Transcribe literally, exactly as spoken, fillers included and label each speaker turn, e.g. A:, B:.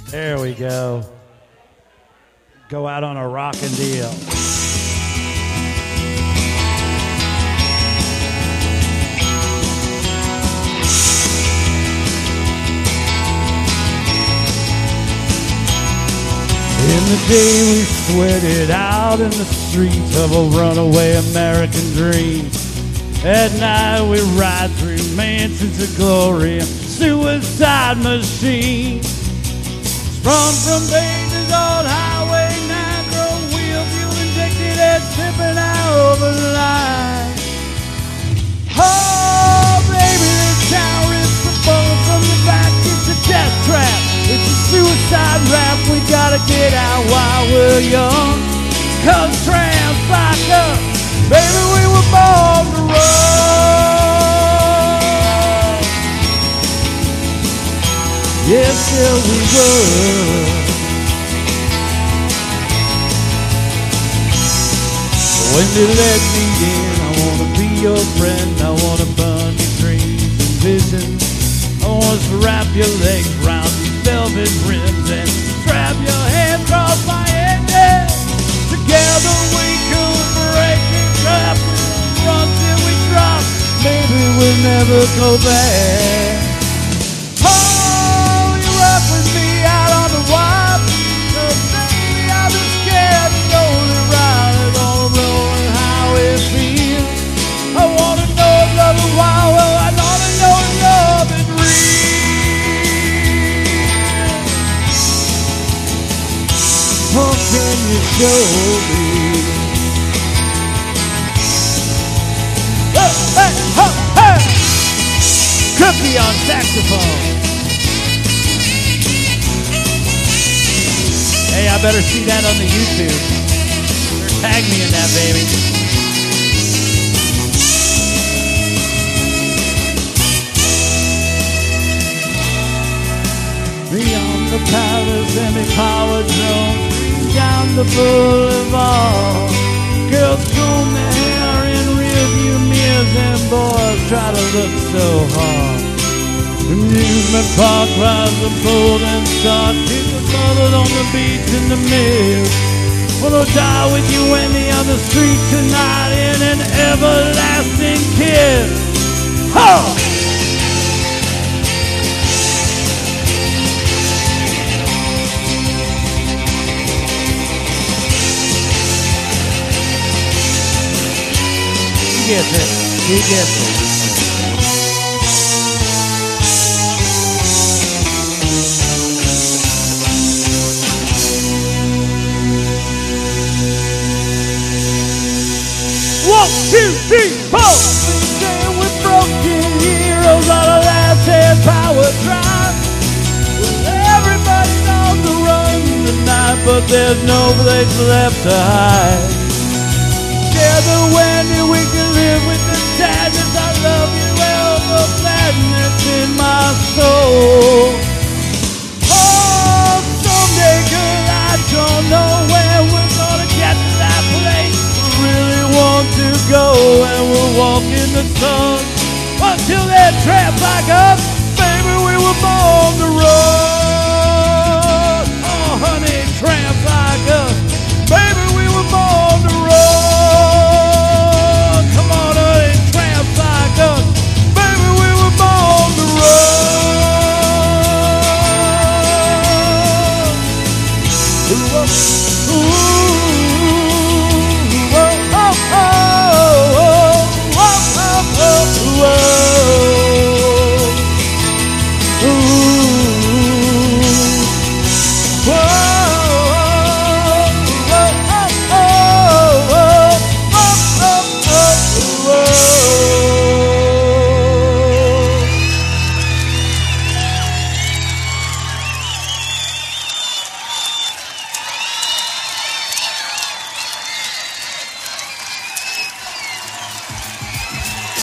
A: There we go. Go out on a rockin' deal. In the day we sweated out in the streets of a runaway American dream. At night we ride through mansions of glory and suicide machines. Sprung from Dangers on Highway nine, drove wheel fuel injected and tipping out over the line. Oh, baby, this town rips the bullet from your back. It's a death trap. It's a suicide rap. We gotta get out while we're young. Cause tramps like us, baby, we were born to run. Yes, yeah, we were. When they let me in, I wanna be your friend. I wanna burn your dreams and visions. I wanna wrap your legs round these velvet rims and strap your hands across my head. Yeah. Together we could break it up. Run till we drop. Maybe we'll never go back. Oh, you rock with me out on the wild. Cause baby, I've been scared to go the ride. I don't know how it feels. I wanna know if love is wild. Well, I wanna know if love is real. Oh, can you show me? Oh, hey, oh, hey! Cookie on saxophone. Hey, I better see that on the YouTube. Or tag me in that, baby. Beyond the palace and the power drone, down the boulevard. Girls comb their hair in rearview mirrors and boys try to look so hard. Amusement park rides a bold and start. Kick a bullet on the beach in the mist. Wanna die with you in the other street tonight in an everlasting kiss. Ho! He gets it. He gets it. One, two, three, four. We say we're broken heroes on a last-hand power drive. Well, everybody's on the run tonight, but there's no place left to hide. Together when we can live with the sadness. I love you, well, the sadness in my soul. Oh, someday, girl, I don't know when we're gonna get to that place we really want to go, and we'll walk in the sun. Until then, tramps like us, baby, we were born to run. Oh, honey, tramps like us, baby, we were born to run. Ooh.